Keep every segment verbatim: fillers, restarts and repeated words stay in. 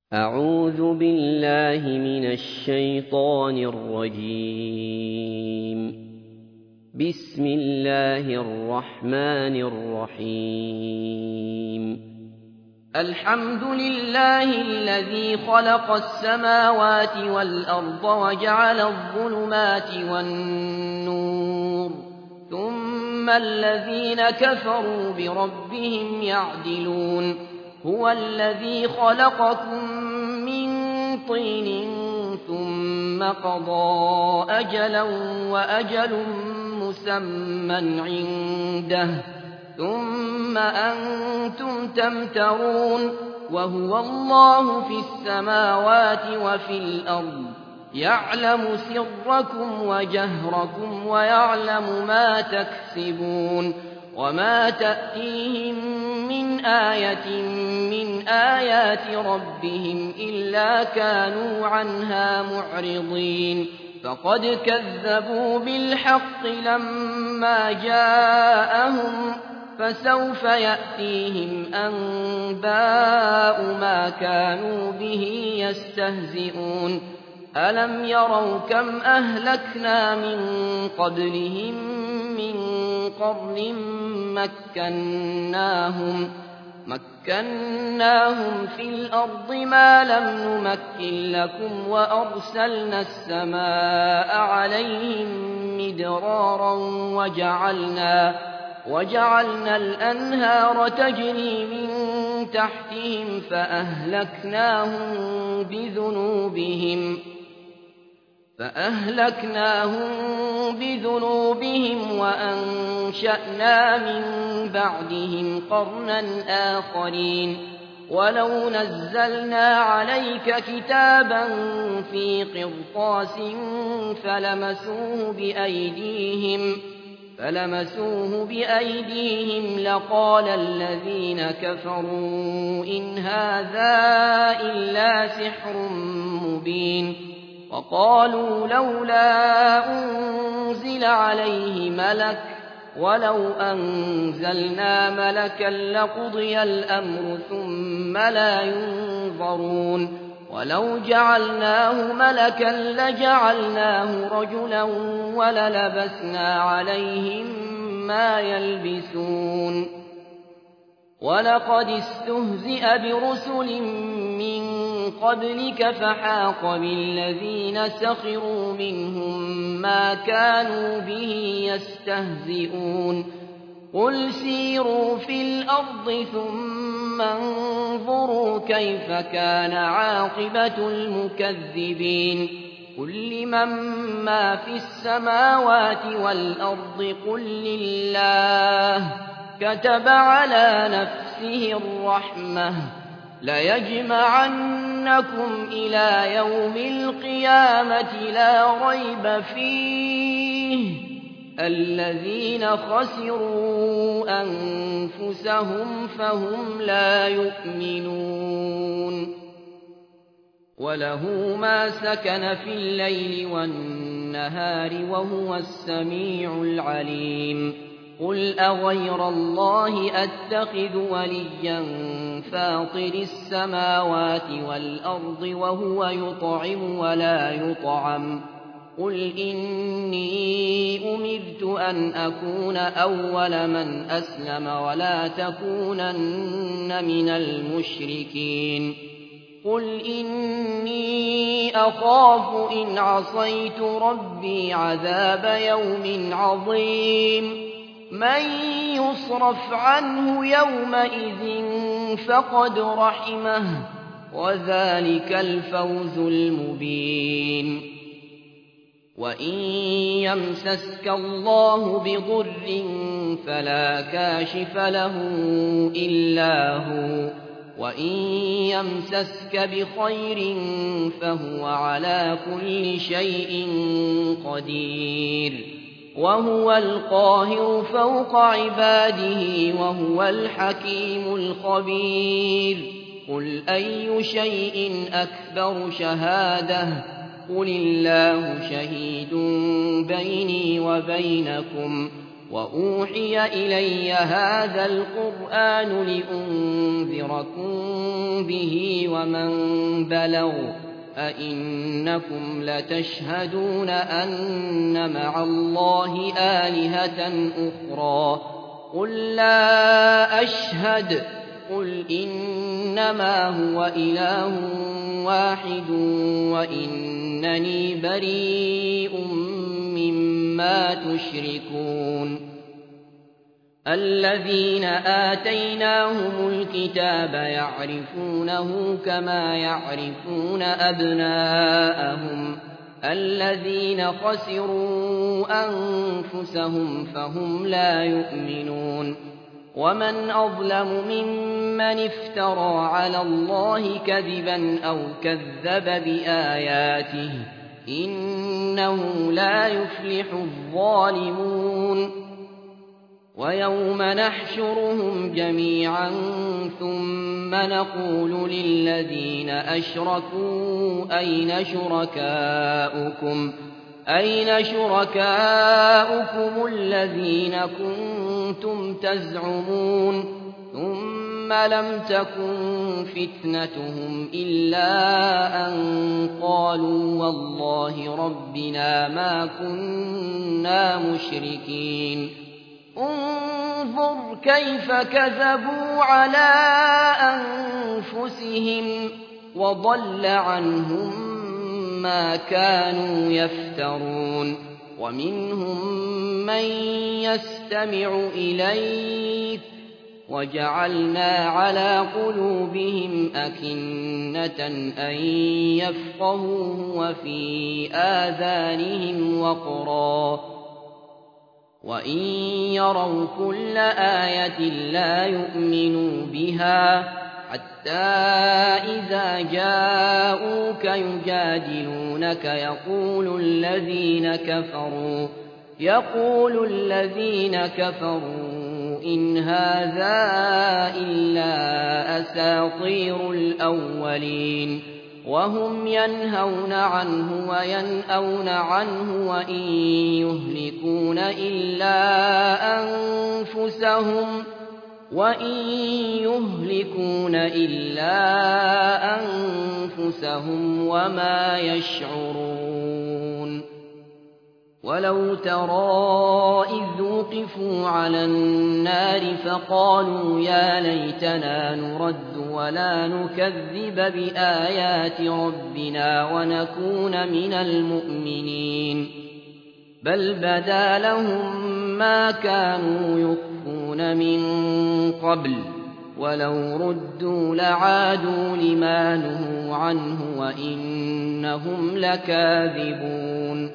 أعوذ بالله من الشيطان الرجيم. بسم الله الرحمن الرحيم. الحمد لله الذي خلق السماوات والأرض وجعل الظلمات والنور، ثم الذين كفروا بربهم يعدلون. هو الذي خلقكم من طين ثم قضى أجلا وأجل مسمى عنده، ثم أنتم تمترون. وهو الله في السماوات وفي الأرض، يعلم سركم وجهركم ويعلم ما تكسبون. وما تأتيهم من آية من آيات ربهم إلا كانوا عنها معرضين. فقد كذبوا بالحق لما جاءهم، فسوف يأتيهم أنباء ما كانوا به يستهزئون. ألم يروا كم أهلكنا من قبلهم من قرن مكناهم, مكناهم في الأرض ما لم نمكن لكم، وأرسلنا السماء عليهم مدرارا وجعلنا, وجعلنا الأنهار تجري من تحتهم فأهلكناهم بذنوبهم فأهلكناهم بذنوبهم وأنشأنا من بعدهم قرنا آخرين. ولو نزلنا عليك كتابا في قرطاس فلمسوه بأيديهم فلمسوه بأيديهم لقال الذين كفروا إن هذا إلا سحر مبين. وقالوا لولا أنزل عليه ملك، ولو أنزلنا ملكا لقضي الأمر ثم لا ينظرون. ولو جعلناه ملكا لجعلناه رجلا وللبسنا عليهم ما يلبسون. ولقد استهزئ برسل من قبلك فحاق بالذين سخروا منهم ما كانوا به يستهزئون. قل سيروا في الأرض ثم انظروا كيف كان عاقبة المكذبين. قل لمن ما في السماوات والأرض قل لله، كتب على نفسه الرحمة ليجمعنكم إلى يوم القيامة لا ريب فيه. الذين خسروا أنفسهم فهم لا يؤمنون. وله ما سكن في الليل والنهار وهو السميع العليم. قل أغير الله أتخذ وليا فاطر السماوات والأرض وهو يطعم ولا يطعم. قل إني أمرت أن أكون أول من أسلم ولا تكونن من المشركين. قل إني أخاف إن عصيت ربي عذاب يوم عظيم. من يصرف عنه يومئذ فقد رحمه، وذلك الفوز المبين. وإن يمسسك الله بضر فلا كاشف له إلا هو، وإن يمسسك بخير فهو على كل شيء قدير. وهو القاهر فوق عباده وهو الحكيم الخبير. قل أي شيء أكبر شهادة؟ قل الله شهيد بيني وبينكم، وأوحي إلي هذا القرآن لأنذركم به ومن بلغ أئنكم لتشهدون أن مع الله آلهة أخرى قل لا أشهد قل إنما هو إله واحد وإنني بريء مما تشركون الذين آتيناهم الكتاب يعرفونه كما يعرفون أبناءهم الذين خسروا أنفسهم فهم لا يؤمنون ومن أظلم ممن افترى على الله كذبا أو كذب بآياته إنه لا يفلح الظالمون ويوم نحشرهم جميعا ثم نقول للذين أشركوا أين شركاؤكم أين شركاؤكم الذين كنتم تزعمون ثم لم تكن فتنتهم إلا أن قالوا والله ربنا ما كنا مشركين انظر كيف كذبوا على أنفسهم وضل عنهم ما كانوا يفترون ومنهم من يستمع إليك وجعلنا على قلوبهم أكنة أن يفقهوه وفي آذانهم وقرا وإن يروا كل آية لا يؤمنوا بها حتى إذا جاءوك يجادلونك يقول الذين كفروا يقول الذين كفروا إن هذا إلا أساطير الأولين وهم ينهون عنه وينأون عنه وإن يهلكون إلا أنفسهم وإن يهلكون إلا أنفسهم وما يشعرون ولو ترى إذ وقفوا على النار فقالوا يا ليتنا نرد ولا نكذب بآيات ربنا ونكون من المؤمنين بل بدا لهم ما كانوا يخفون من قبل ولو ردوا لعادوا لما نهوا عنه وإنهم لكاذبون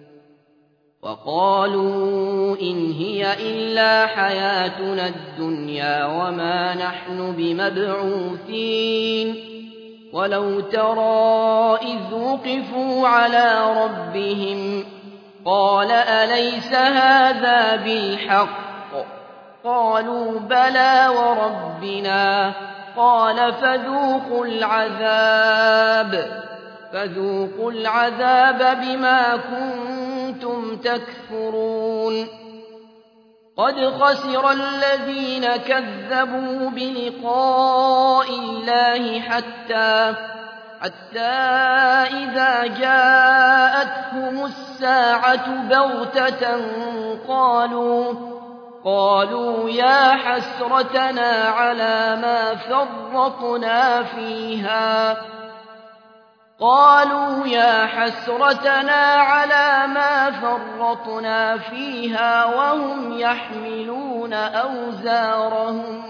وقالوا إن هي إلا حياتنا الدنيا وما نحن بمبعوثين ولو ترى إذ وقفوا على ربهم قال أليس هذا بالحق قالوا بلى وربنا قال فذوقوا العذاب فذوقوا العذاب بما كنتم تكفرون قد خسر الذين كذبوا بلقاء الله حتى حتى إذا جاءتهم الساعة بغتة قالوا قالوا يا حسرتنا على ما فرطنا فيها قالوا يا حسرتنا على ما فرطنا فيها وهم يحملون أوزارهم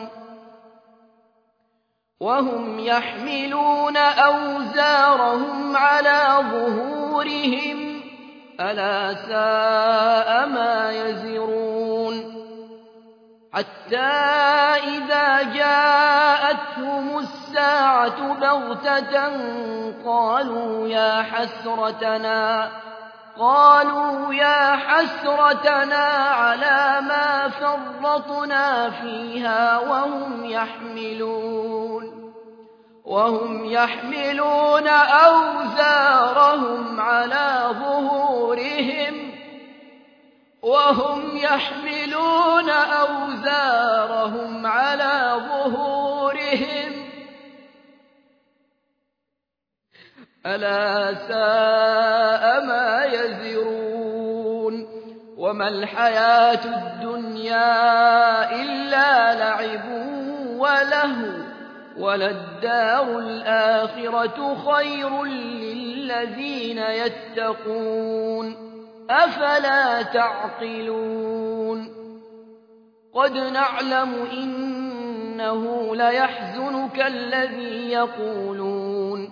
وهم يحملون أوزارهم على ظهورهم ألا ساء ما يزرون حتى إذا جاءتهم الساعة بغتة قالوا يا حسرتنا قالوا يا حسرتنا على ما فرطنا فيها وهم يحملون وهم يحملون أوزارهم على ظهورهم وهم يحملون أوزارهم على ظهورهم ألا ساء ما يزرون وما الحياة الدنيا إلا لعب ولهو وللدار الآخرة خير للذين يتقون أفلا تعقلون قد نعلم إنه ليحزنك الذي يقولون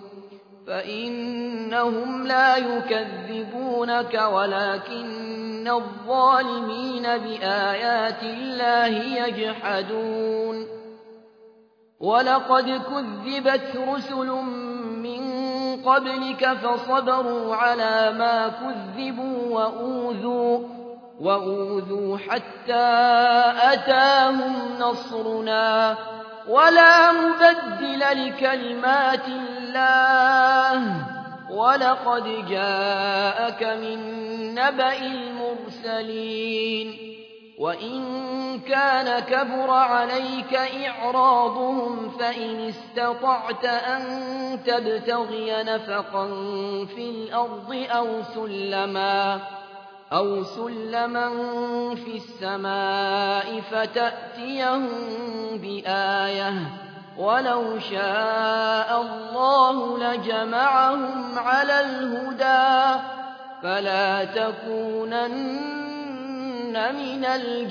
فإنهم لا يكذبونك ولكن الظالمين بآيات الله يجحدون ولقد كذبت رسل من قبلك فصبروا على ما كذبوا وأوذوا, وأوذوا حتى أتاهم نصرنا ولا مبدل لكلمات الله ولقد جاءك من نبأ المرسلين وإن كان كبر عليك إعراضهم فإن استطعت أن تبتغي نفقا في الأرض أو سلما, أو سلما في السماء فتأتيهم بآية ولو شاء الله لجمعهم على الهدى فلا تكونن من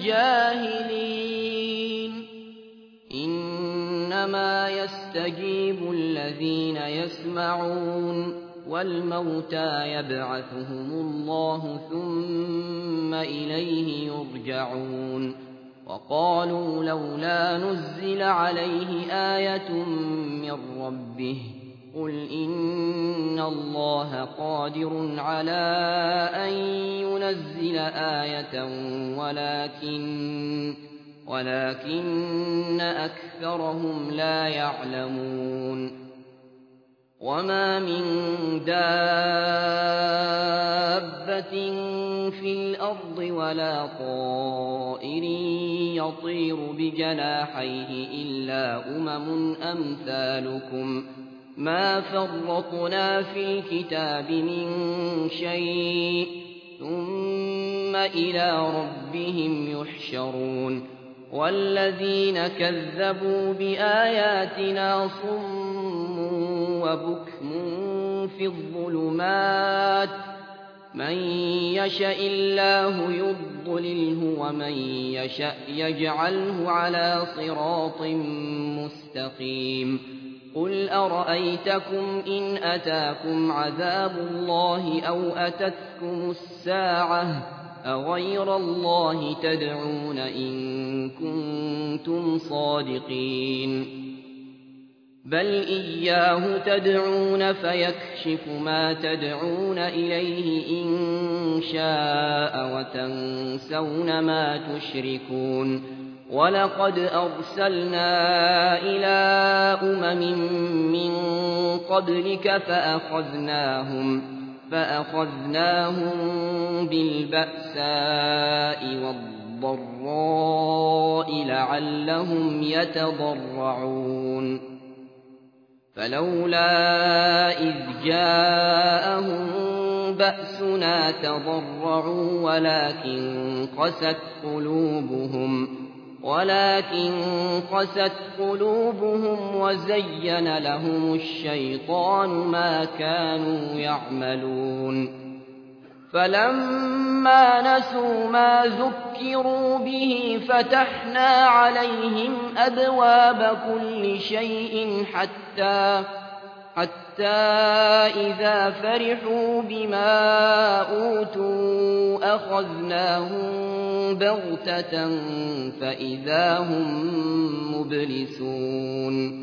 الجاهلين إنما يستجيب الذين يسمعون والموتى يبعثهم الله ثم إليه يرجعون وقالوا لولا نزل عليه آية من ربه قل إن الله قادر على أن ينزل آية ولكن, ولكن أكثرهم لا يعلمون وما من دابة في الأرض ولا طائر يطير بجناحيه إلا أمم أمثالكم ما فرطنا في الكتاب من شيء ثم إلى ربهم يحشرون والذين كذبوا بآياتنا صم وبكم في الظلمات من يشاء الله يضلله ومن يشاء يجعله على صراط مستقيم قل أرأيتكم إن أتاكم عذاب الله أو أتتكم الساعة أغير الله تدعون إن كنتم صادقين بل إياه تدعون فيكشف ما تدعون إليه إن شاء وتنسون ما تشركون ولقد أرسلنا إلى أمم من قبلك فأخذناهم, فأخذناهم بالبأساء والضراء لعلهم يتضرعون فلولا إذ جاءهم بأسنا تضرعوا ولكن قست قلوبهم ولكن قست قلوبهم وزين لهم الشيطان ما كانوا يعملون فلما نسوا ما ذكروا به فتحنا عليهم أبواب كل شيء حتى حتى إذا فرحوا بما أوتوا أخذناهم بغتة فإذا هم مبلسون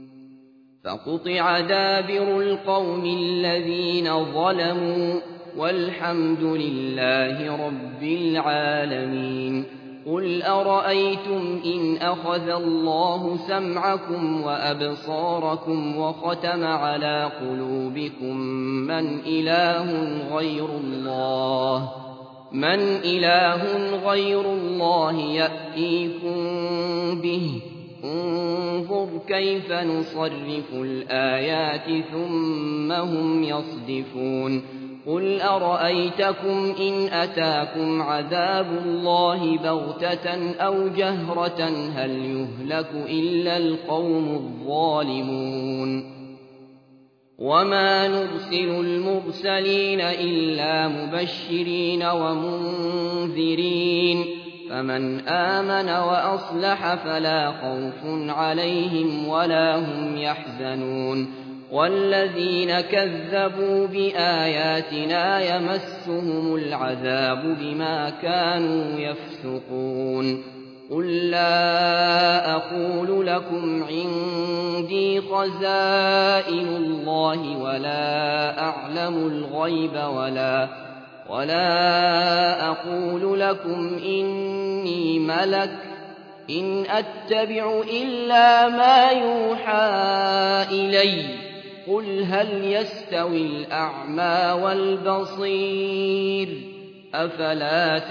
فقطع دابر القوم الذين ظلموا والحمد لله رب العالمين قل أرأيتم إن أخذ الله سمعكم وأبصاركم وختم على قلوبكم من إله غير الله من إله غير الله يأتيكم به انظر كيف نصرف الآيات ثم هم يصدفون قل أرأيتكم إن أتاكم عذاب الله بغتة أو جهرة هل يهلك إلا القوم الظالمون وما نرسل المرسلين إلا مبشرين ومنذرين فمن آمن وأصلح فلا خوف عليهم ولا هم يحزنون والذين كذبوا بآياتنا يمسهم العذاب بما كانوا يفسقون قل لا أقول لكم عندي خزائن الله ولا أعلم الغيب ولا ولا أقول لكم إني ملك إن أتبع إلا ما يوحى إلي قل هل يستوي الأعمى والبصير أفلا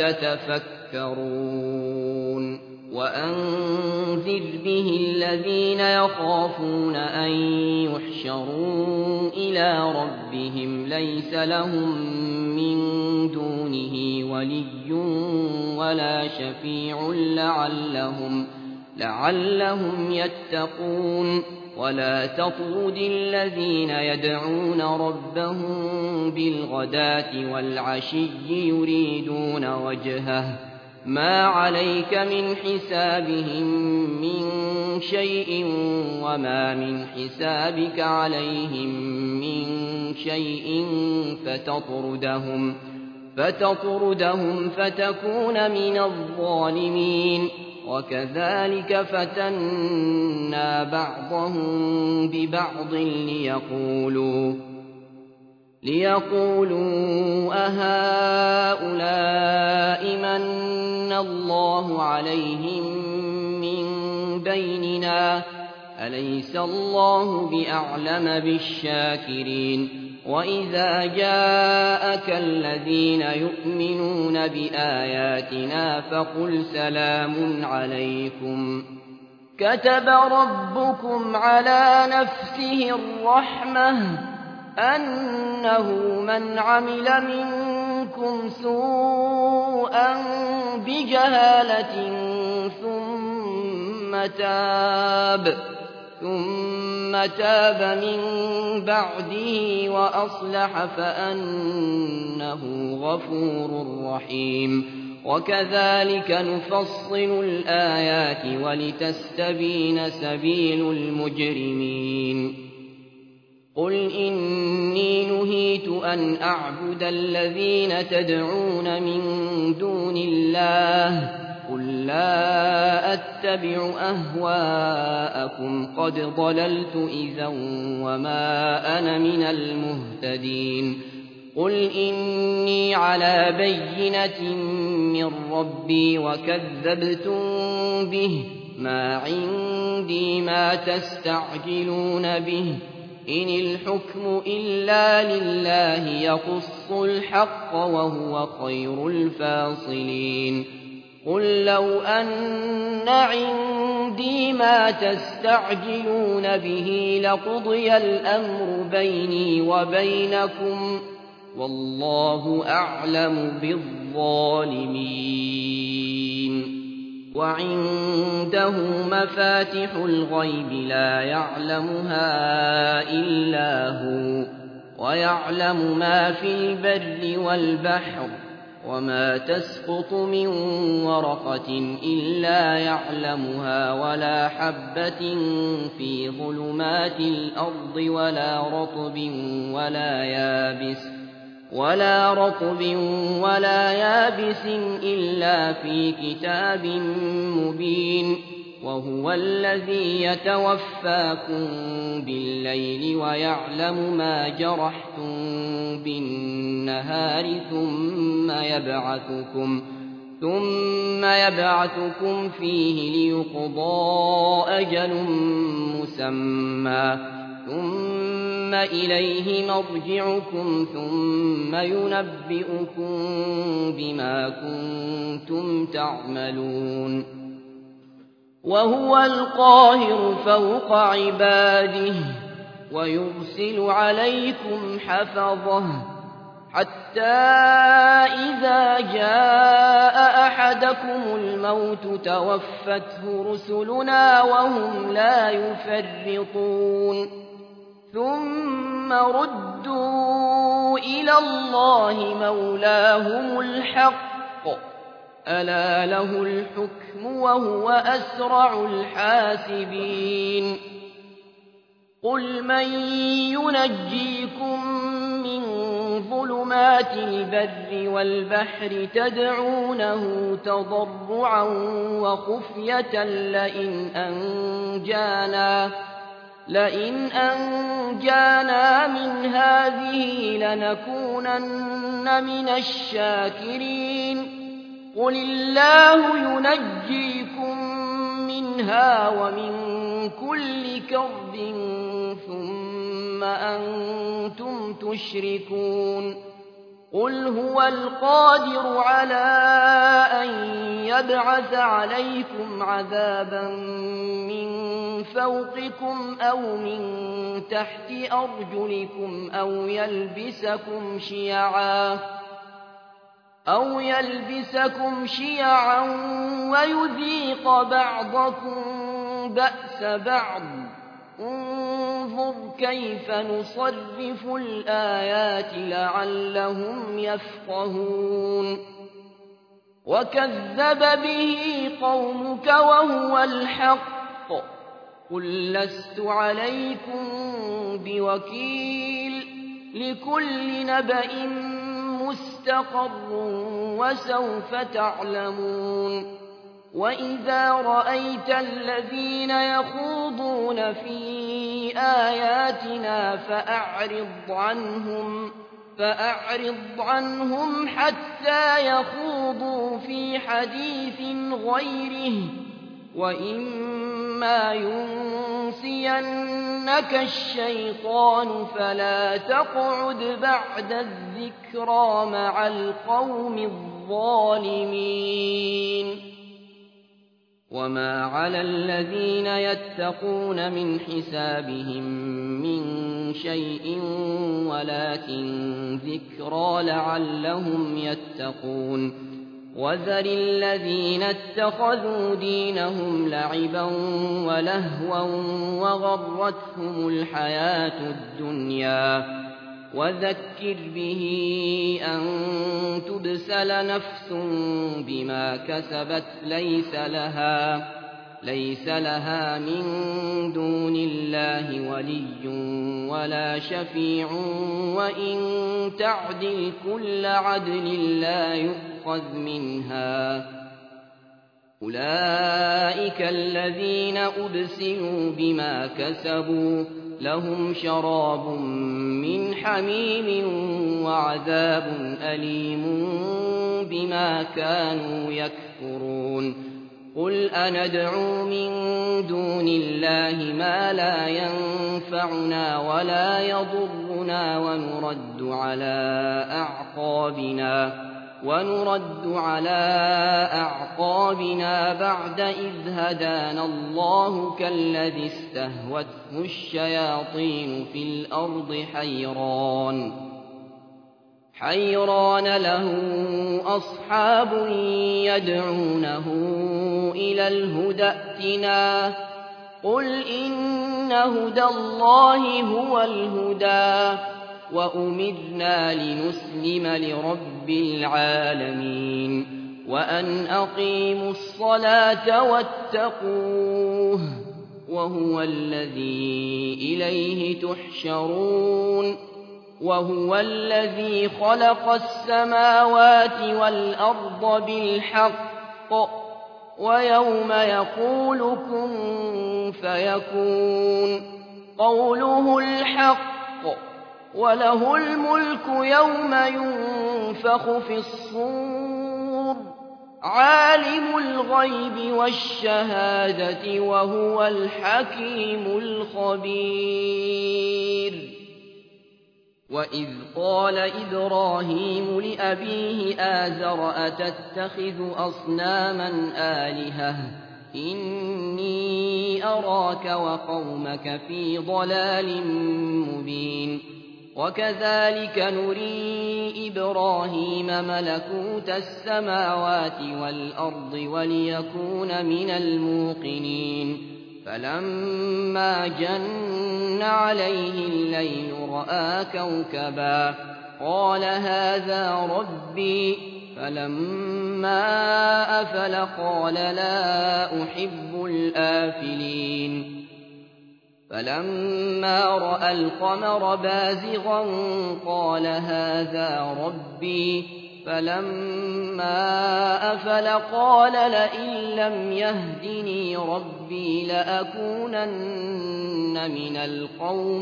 تتفكرون وأنذر به الذين يخافون أن يحشروا إلى ربهم ليس لهم من دونه ولي ولا شفيع لعلهم, لعلهم يتقون ولا تطرد الذين يدعون ربهم بالغداة والعشي يريدون وجهه ما عليك من حسابهم من شيء وما من حسابك عليهم من شيء فتطردهم, فتطردهم فتكون من الظالمين وكذلك فتنا بعضهم ببعض ليقولوا ليقولوا أهؤلاء من الله عليهم من بيننا أليس الله بأعلم بالشاكرين وإذا جاءك الذين يؤمنون بآياتنا فقل سلام عليكم كتب ربكم على نفسه الرحمة أنه من عمل منكم سوءا بجهالة ثم تاب ثم تاب من بعده وأصلح فأنه غفور رحيم وكذلك نفصل الآيات ولتستبين سبيل المجرمين قل إني نهيت أن أعبد الذين تدعون من دون الله قل لا أتبع أهواءكم قد ضللت إذا وما أنا من المهتدين قل إني على بينة من ربي وكذبتم به ما عندي ما تستعجلون به إن الحكم إلا لله يقص الحق وهو خير الفاصلين قل لو أن عندي ما تستعجلون به لقضي الأمر بيني وبينكم والله أعلم بالظالمين وعنده مفاتح الغيب لا يعلمها إلا هو ويعلم ما في البر والبحر وما تسقط من ورقة إلا يعلمها ولا حبة في ظلمات الأرض ولا رطب ولا يابس ولا رطب ولا يابس إلا في كتاب مبين وهو الذي يتوفاكم بالليل ويعلم ما جرحتم بالنهار ثم يبعثكم ثم يبعثكم فيه ليقضى أجل مسمى ثم ثم إليه مرجعكم ثم ينبئكم بما كنتم تعملون وهو القاهر فوق عباده ويرسل عليكم حفظه حتى إذا جاء أحدكم الموت توفته رسلنا وهم لا يفرطون ثم ردوا إلى الله مولاهم الحق ألا له الحكم وهو أسرع الحاسبين قل من ينجيكم من ظلمات البر والبحر تدعونه تضرعا وخفية لئن أنجانا لئن أنجانا من هذه لنكونن من الشاكرين قل الله ينجيكم منها ومن كل كرب ثم أنتم تشركون قل هو القادر على أن يبعث عليكم عذابا من فوقكم أو من تحت أرجلكم أو يلبسكم شيعا أو يلبسكم شيعا ويذيق بعضكم بأس بعض انظر كيف نصرف الآيات لعلهم يفقهون وكذب به قومك وهو الحق قل لست عليكم بوكيل لكل نبأ مستقر وسوف تعلمون وإذا رأيت الذين يخوضون في آياتنا فأعرض عنهم فأعرض عنهم حتى يخوضوا في حديث غيره وإما ينسينك الشيطان فلا تقعد بعد الذكرى مع القوم الظالمين وما على الذين يتقون من حسابهم من شيء ولكن ذكرى لعلهم يتقون وذر الذين اتخذوا دينهم لعبا ولهوا وغرتهم الحياة الدنيا وذكر به أن تبسل نفس بما كسبت ليس لها ليس لها من دون الله ولي ولا شفيع وإن تعدل كل عدل لا يؤخذ منها أولئك الذين أبسلوا بما كسبوا لهم شراب من حميم وعذاب أليم بما كانوا يكفرون قل أندعو من دون الله ما لا ينفعنا ولا يضرنا ونرد على أعقابنا ونرد على أعقابنا بعد إذ هدانا الله كالذي استهوته الشياطين في الأرض حيران حيران له أصحاب يدعونه إلى الهدى ائتنا قل إن هدى الله هو الهدى وأمرنا لنسلم لرب العالمين وأن أقيموا الصلاة واتقوه وهو الذي إليه تحشرون وهو الذي خلق السماوات والأرض بالحق ويوم يقول كن فيكون قوله الحق وله الملك يوم ينفخ في الصور عالم الغيب والشهادة وهو الحكيم الخبير وإذ قال إبراهيم لأبيه آزر أتتخذ أصناما آلهة إني أراك وقومك في ضلال مبين وكذلك نري إبراهيم ملكوت السماوات والأرض وليكون من الموقنين فلما جن عليه الليل رأى كوكبا قال هذا ربي فلما أفل قال لا أحب الآفلين فلما رأى القمر بازغا قال هذا ربي فلما أفل قال لئن لم يهدني ربي لأكونن من القوم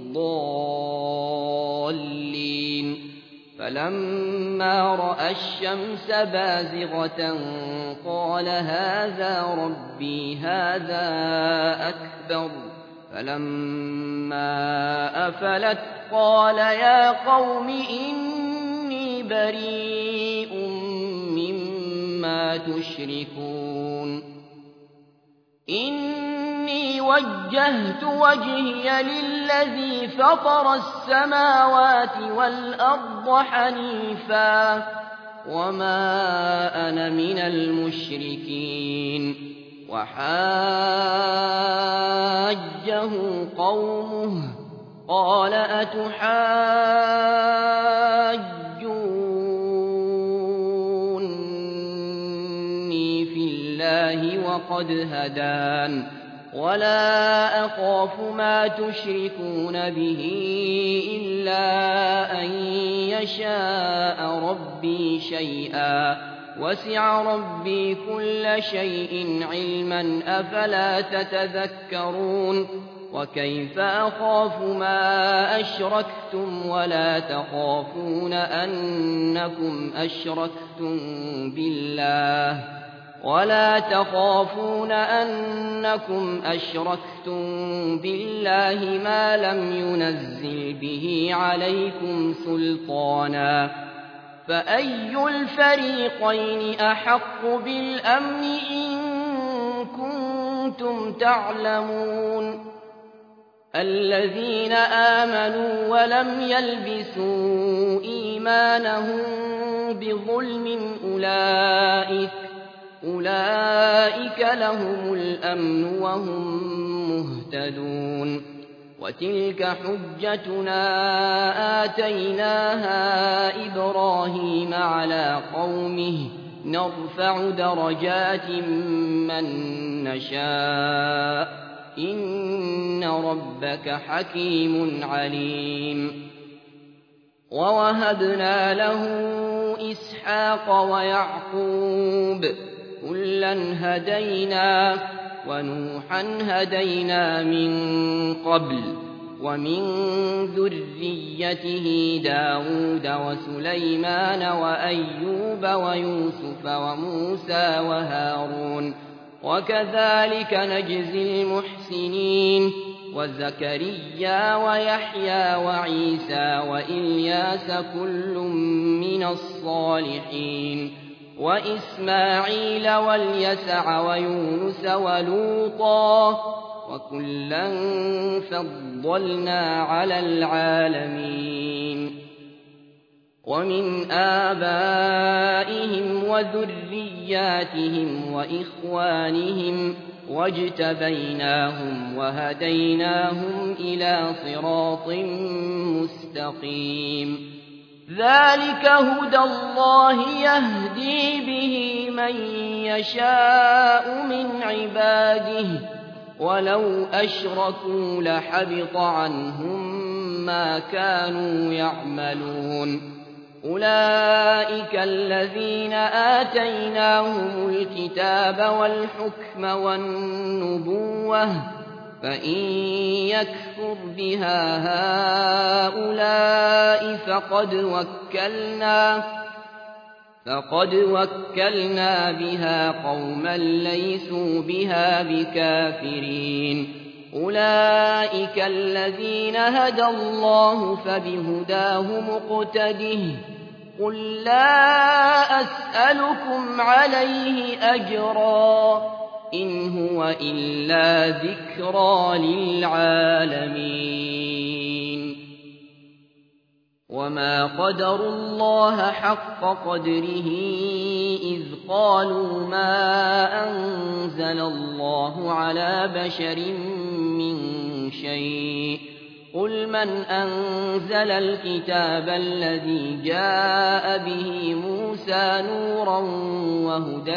الضالين فلما رأى الشمس بازغة قال هذا ربي هذا أكبر فلما أفلت قال يا قوم إني بريء مما تشركون إني وجهت وجهي للذي فطر السماوات والأرض حنيفا وما أنا من المشركين وحاجه قومه قال أتحاجوني في الله وقد هدان ولا أخاف ما تشركون به إلا أن يشاء ربي شيئا وسع ربي كل شيء علما أفلا تتذكرون وكيف أخاف ما أشركتم ولا تخافون أنكم أشركتم بالله ولا تخافون أنكم أشركتم بالله ما لم ينزل به عليكم سلطانا فأي الفريقين أحق بالأمن إن كنتم تعلمون الذين آمنوا ولم يلبسوا إيمانهم بظلم أولئك أولئك لهم الأمن وهم مهتدون وتلك حجتنا آتيناها إبراهيم على قومه نرفع درجات من نشاء إن ربك حكيم عليم ووهبنا له إسحاق ويعقوب كلا هدينا ونوحا هدينا من قبل ومن ذريته داود وسليمان وأيوب ويوسف وموسى وهارون وكذلك نجزي المحسنين وزكريا ويحيى وعيسى وإلياس كل من الصالحين وإسماعيل واليسع ويونس ولوطا وكلا فضلنا على العالمين ومن آبائهم وذرياتهم وإخوانهم واجتبيناهم وهديناهم إلى صراط مستقيم ذلك هدى الله يهدي به من يشاء من عباده ولو أشركوا لحبط عنهم ما كانوا يعملون أولئك الذين آتيناهم الكتاب والحكم والنبوة فإن يكفر بها هؤلاء فقد وكلنا فقد وكلنا بها قوما ليسوا بها بكافرين أولئك الذين هدى الله فبهداه مقتده قل لا أسألكم عليه أجرا إن هو إلا ذكرى للعالمين وما قدروا الله حق قدره إذ قالوا ما أنزل الله على بشر من شيء قل من أنزل الكتاب الذي جاء به موسى نورا وهدى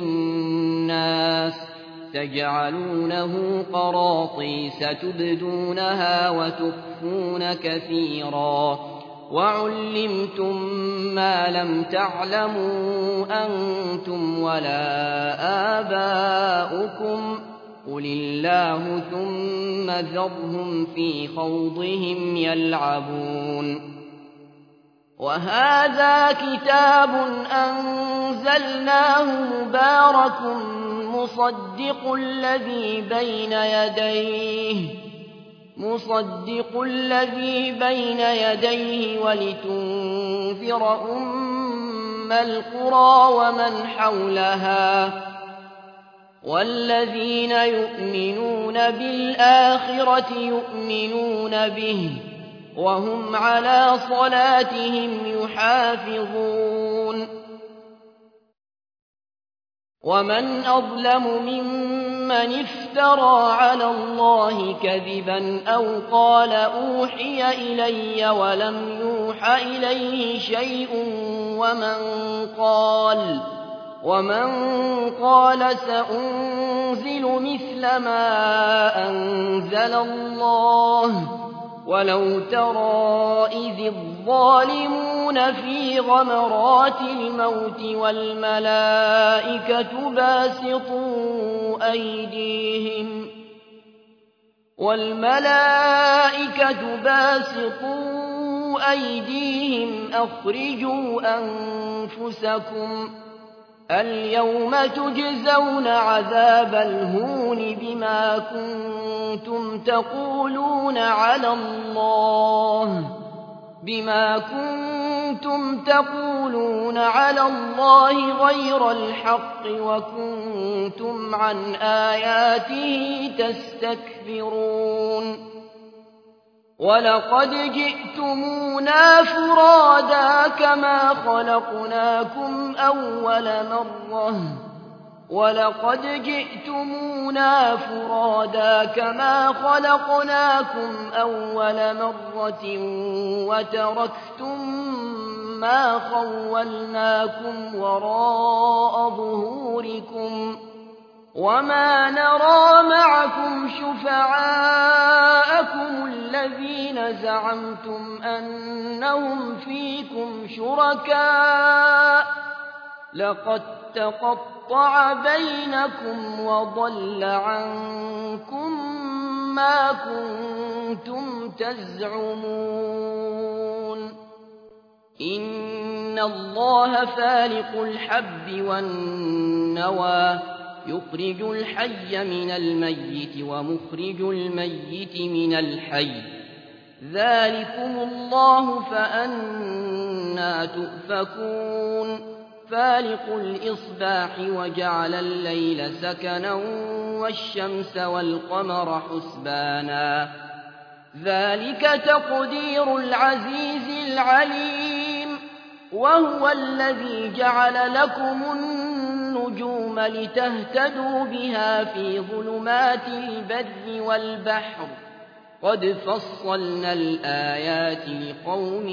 للناس تجعلونه قراطيس تبدونها وتخفون كثيرا وعلمتم ما لم تعلموا أنتم ولا آباؤكم قل الله ثم ذرهم في خوضهم يلعبون وهذا كتاب أنزلناه مبارك مصدق الذي بين يديه مصدق الذي بين يديه ولتنذر أم القرى ومن حولها والذين يؤمنون بالآخرة يؤمنون به وهم على صلاتهم يحافظون ومن أظلم ممن افترى على الله كذبا أو قال أوحي إلي ولم يوح إليه شيء ومن قال ومن قال سأنزل مثل ما أنزل الله ولو ترى إذ الظالمون في غمرات الموت والملائكة باسطوا أيديهم والملائكة باسطوا أيديهم أخرجوا أنفسكم اليوم تجزون عذاب الهون بما كنتم تقولون على الله بما كنتم تقولون على الله غير الحق وكنتم عن آياته تستكبرون ولقد جئتمونا فرادا كما خلقناكم أول مرة ولقد جئتمونا فرادا كما خلقناكم أول مرة وتركتم ما خولناكم وراء ظهوركم وما نرى معكم شفعاءكم الذين زعمتم أنهم فيكم شركاء لقد تقطع بينكم وضل عنكم ما كنتم تزعمون إن الله فالق الحب والنوى يخرج الحي من الميت ومخرج الميت من الحي ذلكم الله فأنا تؤفكون فالق الإصباح وجعل الليل سكنا والشمس والقمر حسبانا ذلك تقدير العزيز العليم وهو الذي جعل لكم النجوم لتهتدوا بها في ظلمات البر والبحر قد فصلنا الآيات لقوم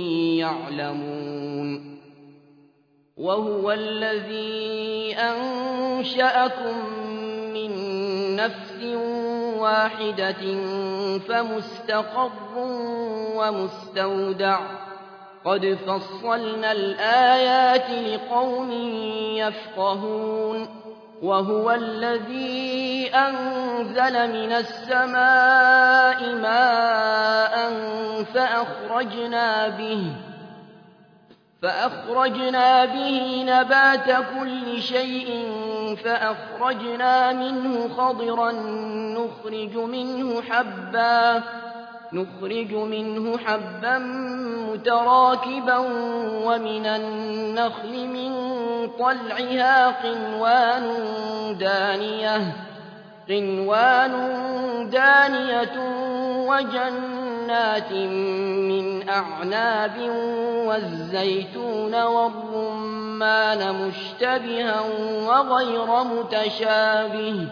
يعلمون وهو الذي أنشأكم من نفس واحدة فمستقر ومستودع قد فصلنا الآيات لقوم يفقهون وهو الذي أنزل من السماء ماء فأخرجنا به فأخرجنا به نبات كل شيء فأخرجنا منه خضرا نخرج منه حبا نخرج منه حبا متراكبا ومن النخل من طلعها قنوان دانية قنوان دانية وجنات من أعناب والزيتون والرمان مشتبها وغير متشابه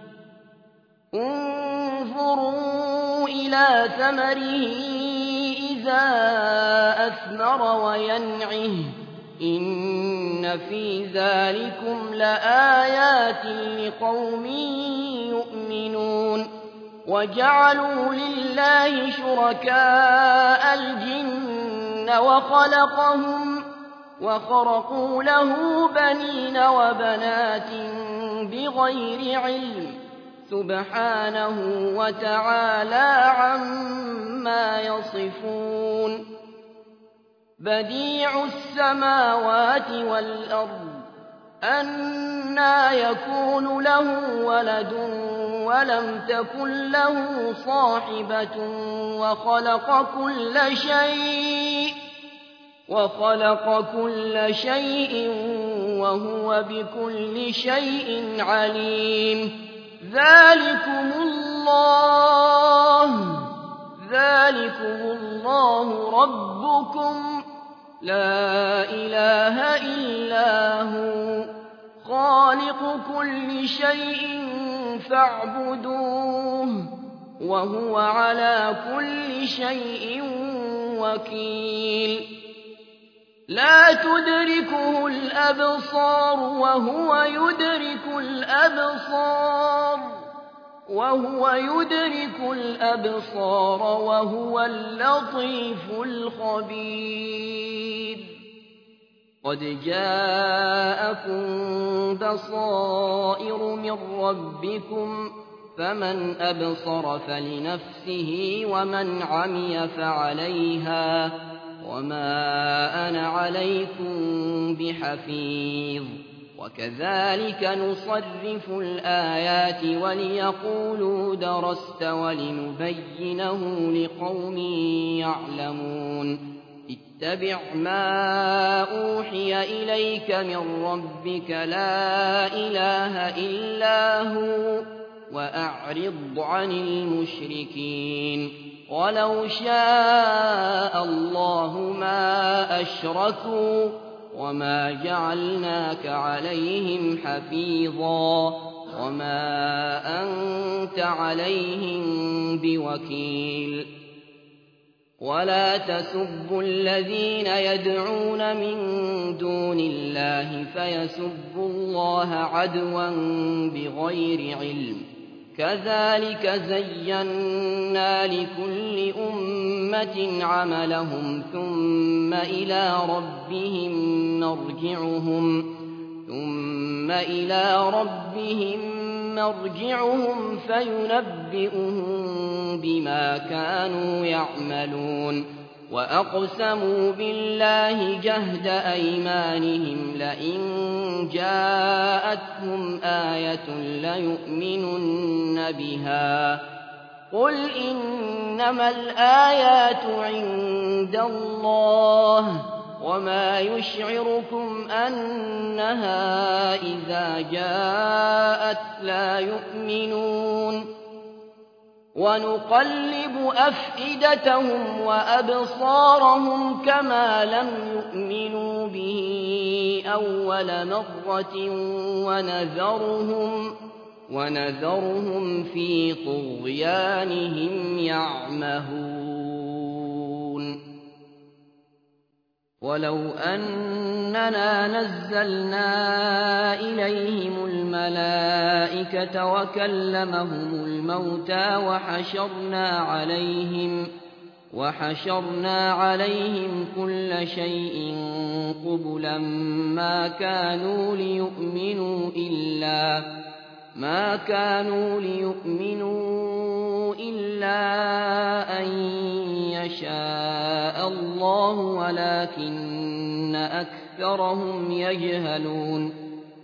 انظروا إلى ثمره إذا أثمر وينعه إن في ذلكم لآيات لقوم يؤمنون وجعلوا لله شركاء الجن وخلقهم وخرقوا له بنين وبنات بغير علم سبحانه وتعالى عما يصفون بديع السماوات والأرض أنى يكون له ولد ولم تكن له صاحبة وخلق كل شيء وخلق كل شيء وهو بكل شيء عليم ذلكم الله ذلكم الله ربكم لا إله إلا هو خالق كل شيء فاعبدوه وهو على كل شيء وكيل لا تدركه الأبصار وهو يدرك الأبصار وهو يدرك الأبصار وهو اللطيف الخبير قد جاءكم بصائر من ربكم فمن أبصر فلنفسه ومن عمي فعليها وما أنا عليكم بحفيظ وكذلك نصرف الآيات وليقولوا درست ولنبينه لقوم يعلمون اتبع ما أوحي إليك من ربك لا إله إلا هو وأعرض عن المشركين ولو شاء الله ما أشركوا وما جعلناك عليهم حفيظا وما أنت عليهم بوكيل ولا تسبوا الذين يدعون من دون الله فيسبوا الله عدوا بغير علم كذلك زينا لكل أمة عملهم ثم إلى ربهم مرجعهم ثم إلى ربهم مرجعهم فينبئهم بما كانوا يعملون وأقسموا بالله جهد أيمانهم لئن جاءتهم آية ليؤمنن بها قل إنما الآيات عند الله وما يشعركم أنها إذا جاءت لا يؤمنون ونقلب أفئدتهم وأبصارهم كما لم يؤمنوا به أول مرة ونذرهم, ونذرهم في طغيانهم يعمهون ولو أننا نزلنا إليهم الملائكة وكلمهم الموتى وحشرنا عليهم وحشرنا عليهم كل شيء قبلا ما كانوا ليؤمنوا إلا ما كانوا ليؤمنوا إلا أن يشاء الله ولكن أكثرهم يجهلون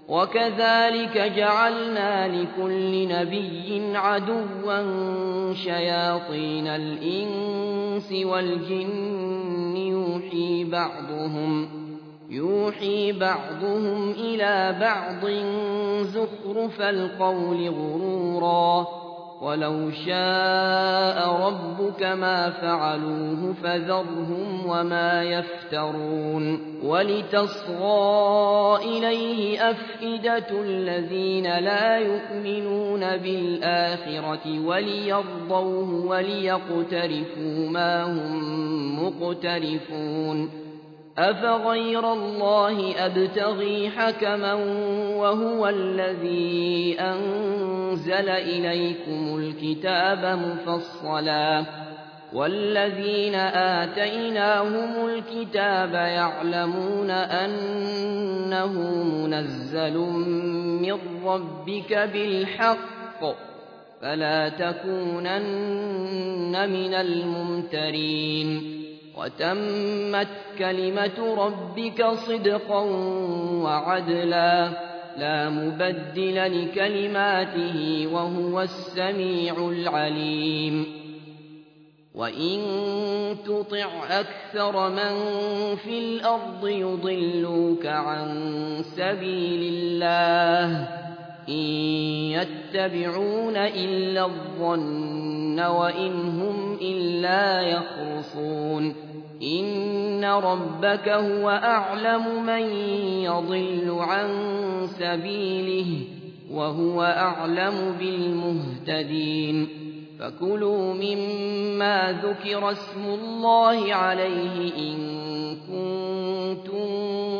وكذلك جعلنا لكل نبي عدوا شياطين الإنس والجن يوحي بعضهم يوحي بعضهم إلى بعض زخرف القول غرورا ولو شاء ربك ما فعلوه فذرهم وما يفترون ولتصغى إليه أفئدة الذين لا يؤمنون بالآخرة وليرضوه وليقترفوا ما هم مقترفون أفغير الله أبتغي حكما وهو الذي أنزل إليكم الكتاب مفصلا والذين آتيناهم الكتاب يعلمون أنه منزل من ربك بالحق فلا تكونن من الممترين وتمت كلمة ربك صدقا وعدلا لا مبدل لكلماته وهو السميع العليم وإن تطع أكثر من في الأرض يضلوك عن سبيل الله إن يتبعون إلا الظن وإن هم إلا يخرصون إن ربك هو أعلم من يضل عن سبيله وهو أعلم بالمهتدين فكلوا مما ذكر اسم الله عليه إن كنتم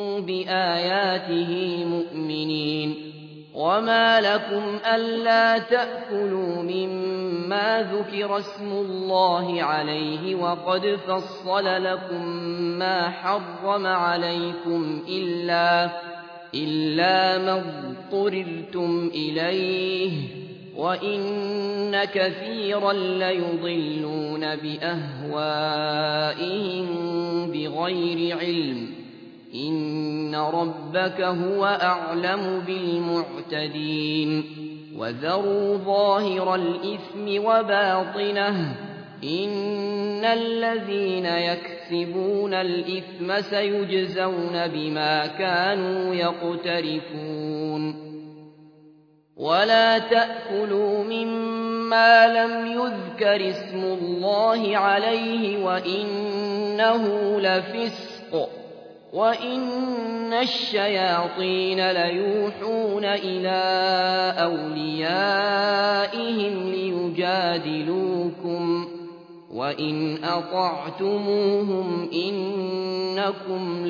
بآياته مؤمنين وما لكم ألا تأكلوا مما ذكر اسم الله عليه وقد فصل لكم ما حرم عليكم إلا, إلا ما اضطررتم إليه وإن كثيرا ليضلون بأهوائهم بغير علم إن ربك هو أعلم بالمعتدين وذروا ظاهر الإثم وباطنه إن الذين يكسبون الإثم سيجزون بما كانوا يقترفون ولا تأكلوا مما لم يذكر اسم الله عليه وإنه لفسق وإن الشياطين ليوحون إلى أوليائهم ليجادلوكم وإن أطعتموهم إنكم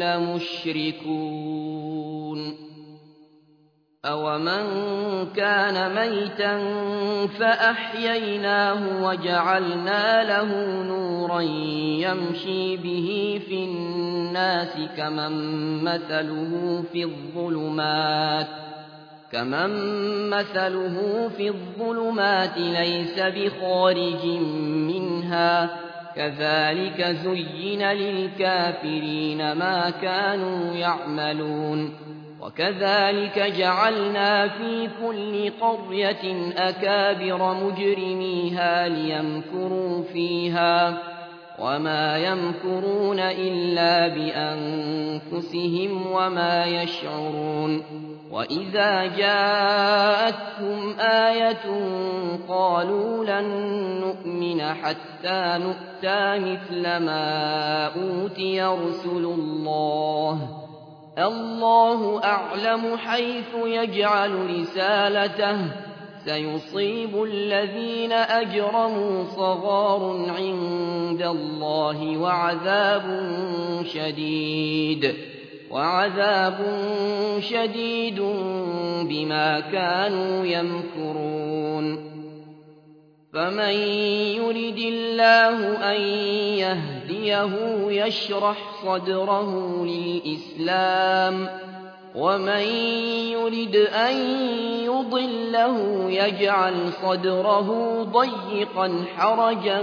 لمشركون أومن كان ميتا فأحييناه وجعلنا له نورا يمشي به في الناس كمن مثله في الظلمات كمن مثله في الظلمات ليس بخارج منها كذلك زين للكافرين ما كانوا يعملون وكذلك جعلنا في كل قرية أكابر مجرميها ليمكروا فيها وما يمكرون إلا بأنفسهم وما يشعرون وإذا جاءتهم آية قالوا لن نؤمن حتى نؤتى مثل ما أوتي رسل الله الله أعلم حيث يجعل رسالته سيصيب الذين أجرموا صغار عند الله وعذاب شديد وعذاب شديد بما كانوا يمكرون فمن يرد الله أن يهديه يشرح صدره للإسلام ومن يرد أن يضله يجعل صدره ضيقا حرجا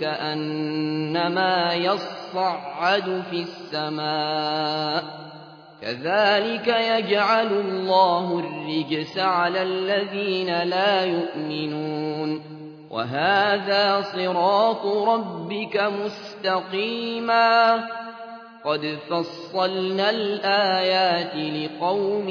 كأنما يصعد في السماء كذلك يجعل الله الرجس على الذين لا يؤمنون وهذا صراط ربك مستقيما قد فصلنا الآيات لقوم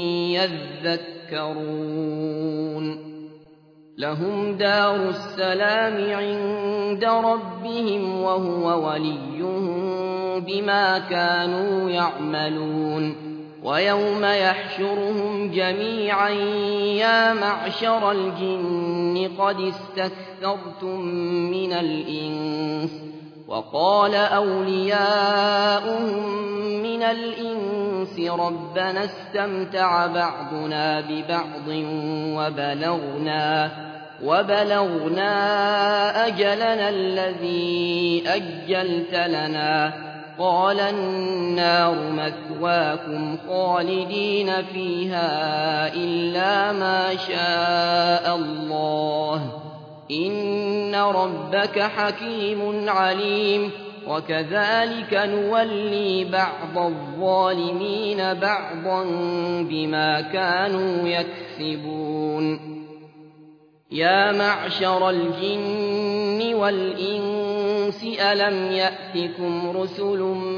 يذكرون لهم دار السلام عند ربهم وهو وليهم بما كانوا يعملون ويوم يحشرهم جميعا يا معشر الجن قد استكثرتم من الإنس وقال أولياؤهم من الإنس ربنا استمتع بعضنا ببعض وبلغنا, وبلغنا أجلنا الذي أجلت لنا قال النار مثواكم خالدين فيها إلا ما شاء الله إن ربك حكيم عليم وكذلك نولي بعض الظالمين بعضا بما كانوا يكسبون يا معشر الجن والإنس ألم يأتكم رسل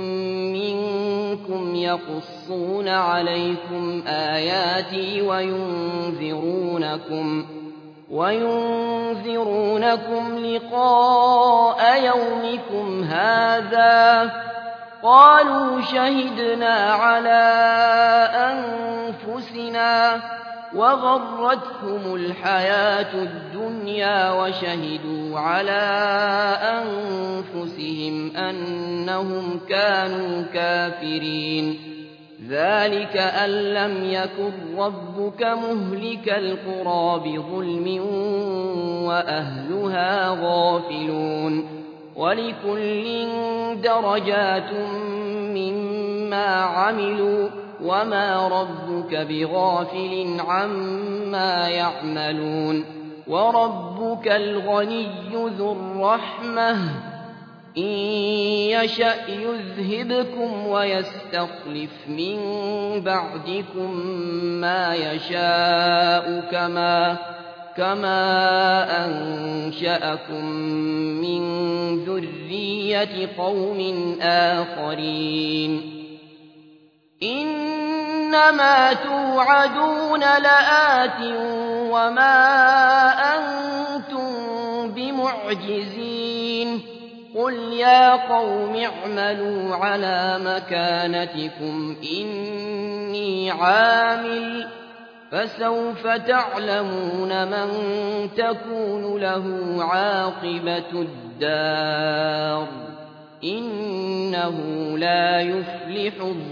منكم يقصون عليكم آياتي وينذرونكم وينذرونكم لقاء يومكم هذا قالوا شهدنا على أنفسنا وغرتهم الحياة الدنيا وشهدوا على أنفسهم أنهم كانوا كافرين ذلك أن لم يكن ربك مهلك القرى بظلم وأهلها غافلون ولكل درجات مما عملوا وما ربك بغافل عما يعملون وربك الغني ذو الرحمة إن يشأ يذهبكم ويستخلف من بعدكم ما يشاء كما, كما أنشأكم من ذرية قوم آخرين إنما توعدون لآت وما أنتم بمعجزين قل يا قوم اعملوا على مكانتكم إني عامل فسوف تعلمون من تكون له عاقبة الدار إنه لا يفلح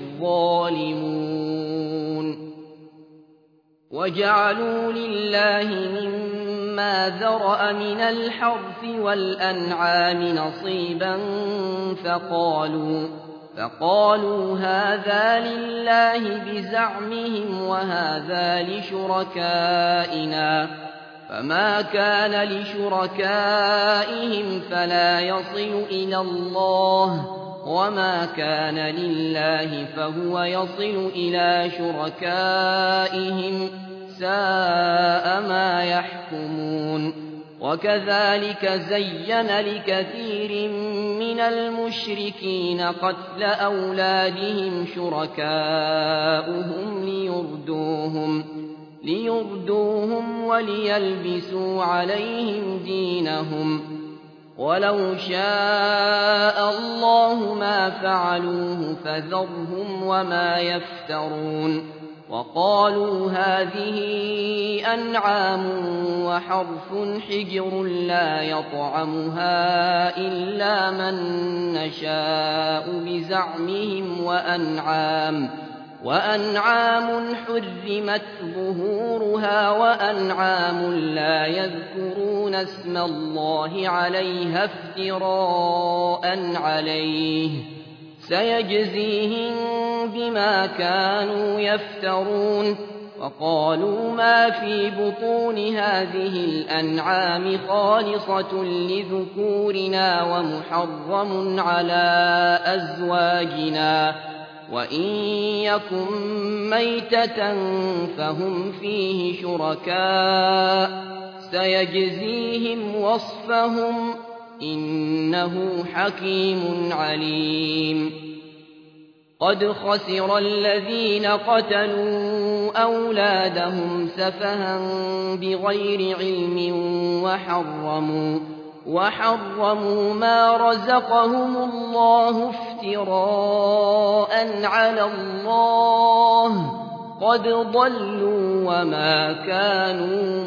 الظالمون وجعلوا لله مما ذرأ من الحرث والأنعام نصيبا فقالوا, فقالوا هذا لله بزعمهم وهذا لشركائنا فما كان لشركائهم فلا يصل إلى الله وما كان لله فهو يصل إلى شركائهم ساء ما يحكمون وكذلك زين لكثير من المشركين قتل أولادهم شركاؤهم ليردوهم, ليردوهم وليلبسوا عليهم دينهم ولو شاء الله ما فعلوه فذرهم وما يفترون وقالوا هذه أنعام وحرث حجر لا يطعمها إلا من نشاء بزعمهم وأنعام وأنعام حرمت ظهورها وأنعام لا يذكرون اسم الله عليها افتراء عليه سيجزيهم بما كانوا يفترون وقالوا ما في بطون هذه الأنعام خالصة لذكورنا ومحرم على أزواجنا وإن يكن ميتة فهم فيه شركاء سيجزيهم وصفهم إنه حكيم عليم قد خسر الذين قتلوا أولادهم سفها بغير علم وحرموا, وحرموا ما رزقهم الله افتراء على الله قد ضلوا وما كانوا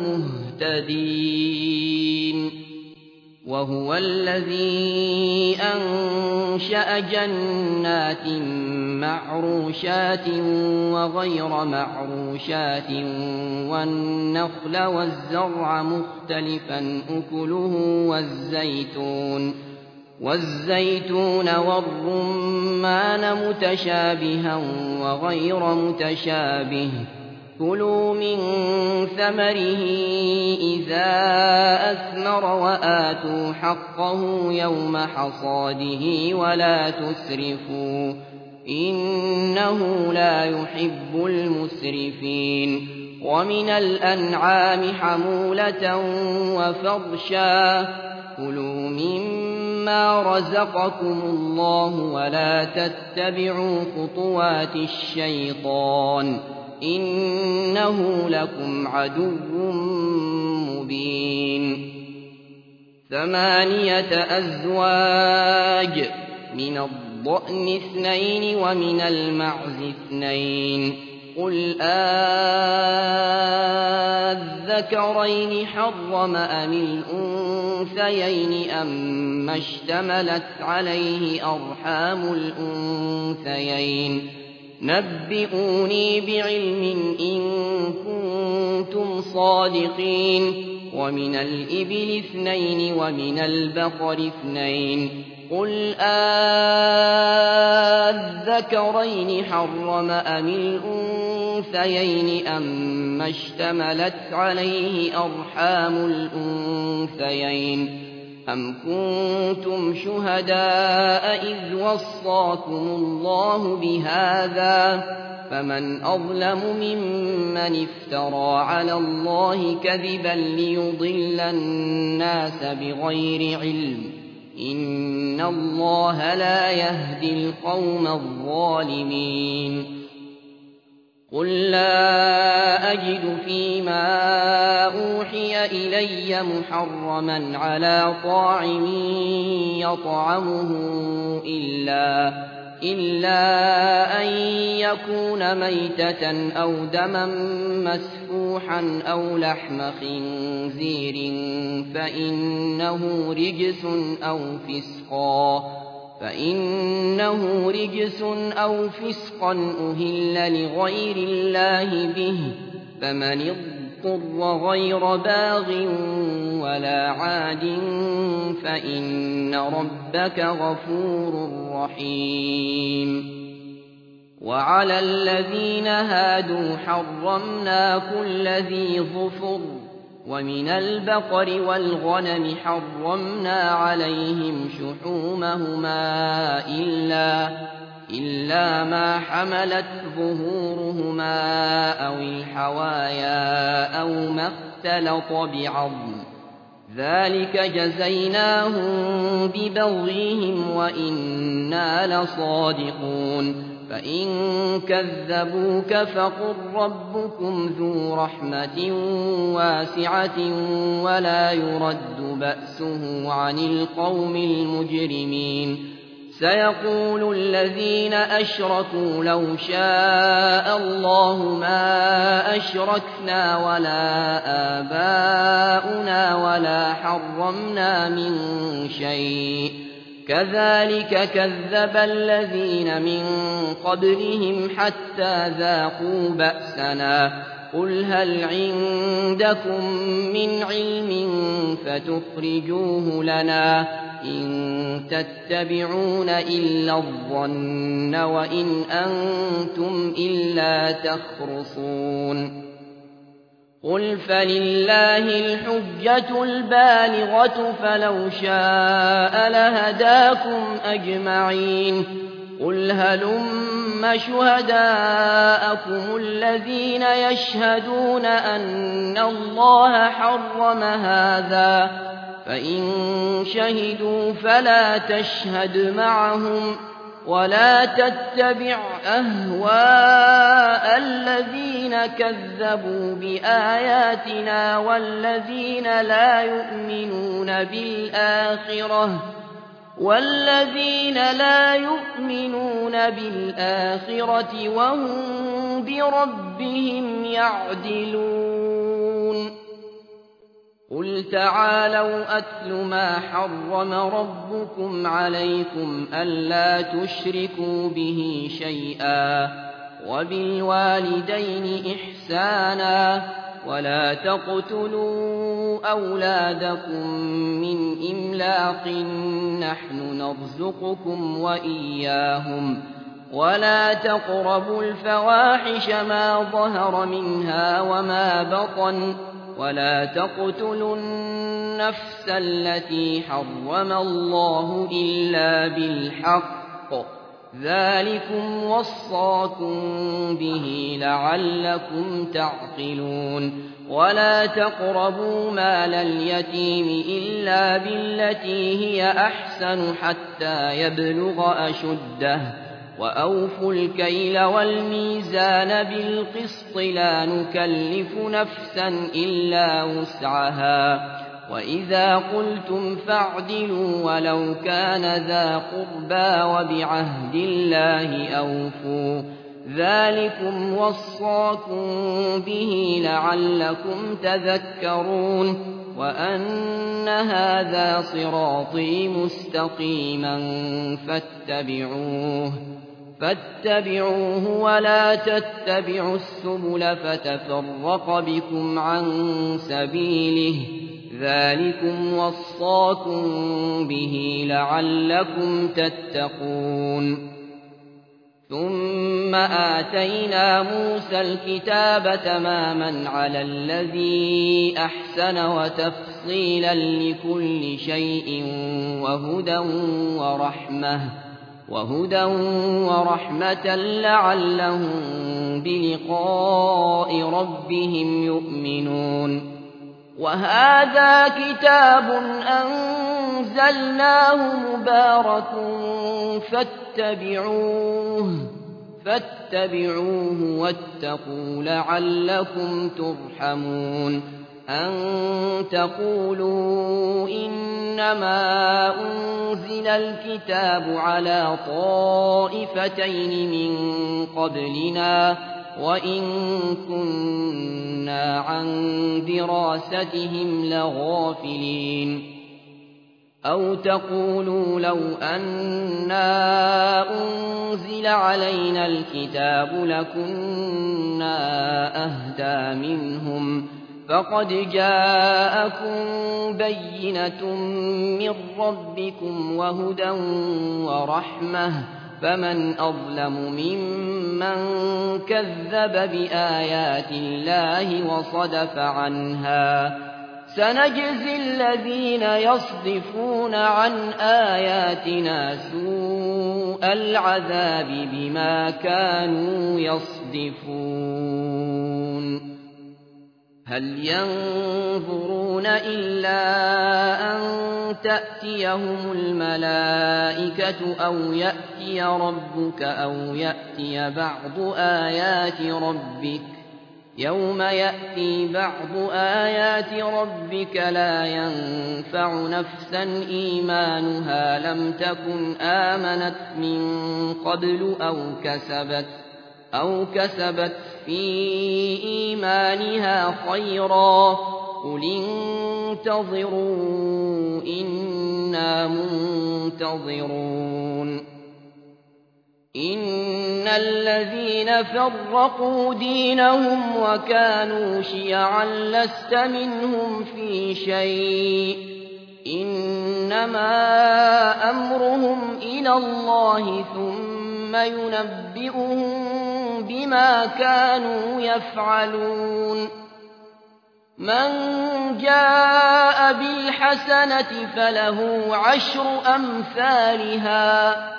مهتدين وهو الذي أنشأ جنات معروشات وغير معروشات والنخل والزرع مختلفا أكله والزيتون والزيتون والرمان متشابها وغير متشابه كلوا من ثمره إذا أثمر وآتوا حقه يوم حصاده ولا تسرفوا إنه لا يحب المسرفين ومن الأنعام حمولة وفرشا كلوا مما رزقكم الله ولا تتبعوا خطوات الشيطان إنه لكم عدو مبين ثمانية أزواج من الضأن اثنين ومن المعز اثنين قل آذكرين حرم أم الأنثيين أما اشتملت عليه أرحام الأنثيين نبئوني بعلم إن كنتم صادقين ومن الإبل اثنين ومن البقر اثنين قل آذكرين حرم أم الأنثيين أما اشتملت عليه أرحام الأنثيين أم كنتم شهداء إذ وصاكم الله بهذا فمن أظلم ممن افترى على الله كذبا ليضل الناس بغير علم إن الله لا يهدي القوم الظالمين قل لا أجد فيما أوحي إلي محرما على طاعم يطعمه إلا, إلا أن يكون ميتة أو دما مسفوحا أو لحم خنزير فإنه رجس أو فسقا فإنه رجس أو فسقا أهل لغير الله به فمن اضطر غير باغ ولا عاد فإن ربك غفور رحيم وعلى الذين هادوا حرمنا كل ذي ظفر ومن البقر والغنم حرمنا عليهم شحومهما إلا, إلا ما حملت ظهورهما أو الحوايا أو ما اختلط بعظم ذلك جزيناهم ببغيهم وإنا لصادقون فإن كذبوك فقل ربكم ذو رحمة واسعة ولا يرد بأسه عن القوم المجرمين سيقول الذين أشركوا لو شاء الله ما أشركنا ولا آباؤنا ولا حرمنا من شيء كذلك كذب الذين من قبلهم حتى ذاقوا بأسنا قل هل عندكم من علم فتخرجوه لنا إن تتبعون إلا الظن وإن أنتم إلا تخرصون قل فلله الحجة البالغة فلو شاء لهداكم أجمعين قل هلم شهداءكم الذين يشهدون أن الله حرم هذا فإن شهدوا فلا تشهد معهم ولا تتبع أهواء الذين كذبوا بآياتنا والذين لا يؤمنون بالآخرة والذين لا يؤمنون بالآخرة وهم بربهم يعدلون قل تعالوا أتل ما حرم ربكم عليكم ألا تشركوا به شيئا وبالوالدين إحسانا ولا تقتلوا أولادكم من إملاق نحن نرزقكم وإياهم ولا تقربوا الفواحش ما ظهر منها وما بطن ولا تقتلوا النفس التي حرم الله إلا بالحق ذلكم وصاكم به لعلكم تعقلون ولا تقربوا مال اليتيم إلا بالتي هي أحسن حتى يبلغ أشده وأوفوا الكيل والميزان بالقسط لا نكلف نفسا إلا وسعها وإذا قلتم فاعدلوا ولو كان ذا قربى وبعهد الله أوفوا ذلكم وصاكم به لعلكم تذكرون وأن هذا صراطي مستقيما فاتبعوه فاتبعوه ولا تتبعوا السبل فتفرق بكم عن سبيله ذلكم وصاكم به لعلكم تتقون ثم آتينا موسى الكتاب تماما على الذي أحسن وتفصيلا لكل شيء وهدى ورحمة وهدى ورحمة لعلهم بلقاء ربهم يؤمنون وهذا كتاب أنزلناه مبارك فاتبعوه فاتبعوه واتقوا لعلكم ترحمون أن تقولوا إنما أنزل الكتاب على طائفتين من قبلنا وإن كنا عن دراستهم لغافلين أو تقولوا لو أنا أنزل علينا الكتاب لكنا أهدى منهم فقد جاءكم بينة من ربكم وهدى ورحمة فمن أظلم ممن كذب بآيات الله وصدف عنها سنجزي الذين يصدفون عن آياتنا سوء العذاب بما كانوا يصدفون هل ينظرون إلا أن تأتيهم الملائكة أو يأتي ربك أو يأتي بعض آيات ربك يوم يأتي بعض آيات ربك لا ينفع نفسا إيمانها لم تكن آمنت من قبل أو كسبت أو كسبت في إيمانها خيرا قل انتظروا إنا منتظرون إن الذين فرقوا دينهم وكانوا شيعا لست منهم في شيء إنما أمرهم إلى الله ثم ينبئهم بما كانوا يفعلون من جاء بالحسنة فله عشر أمثالها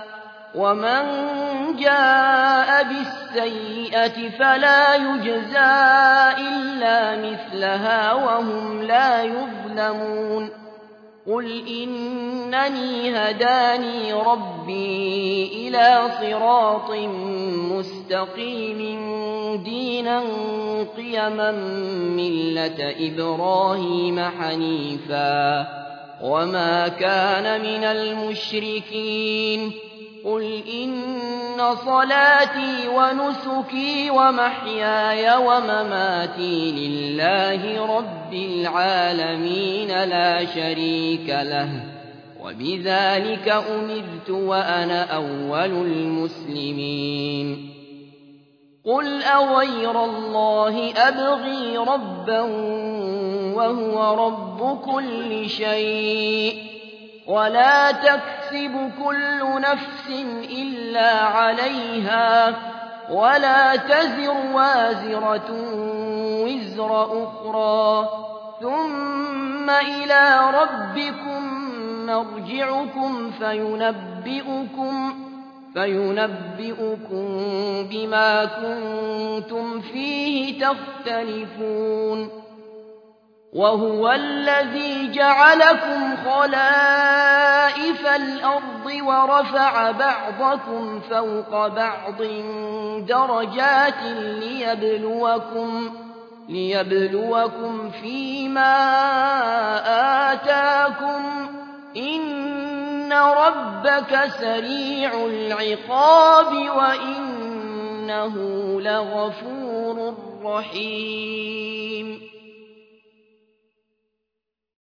ومن جاء بالسيئة فلا يجزى إلا مثلها وهم لا يظلمون قل إنني هداني ربي إلى صراط مستقيم دينا قيما ملة إبراهيم حنيفا وما كان من المشركين قل إن صلاتي ونسكي ومحياي ومماتي لله رب العالمين لا شريك له وبذلك أمرت وأنا أول المسلمين قل أغير الله أبغي ربا وهو رب كل شيء ولا تكسب كل نفس إلا عليها ولا تزر وازرة وزر أخرى ثم إلى ربكم مرجعكم فينبئكم, فينبئكم بما كنتم فيه تختلفون وهو الذي جعلكم خلائف الأرض ورفع بعضكم فوق بعض درجات ليبلوكم, ليبلوكم فيما آتاكم إن ربك سريع العقاب وإنه لغفور رحيم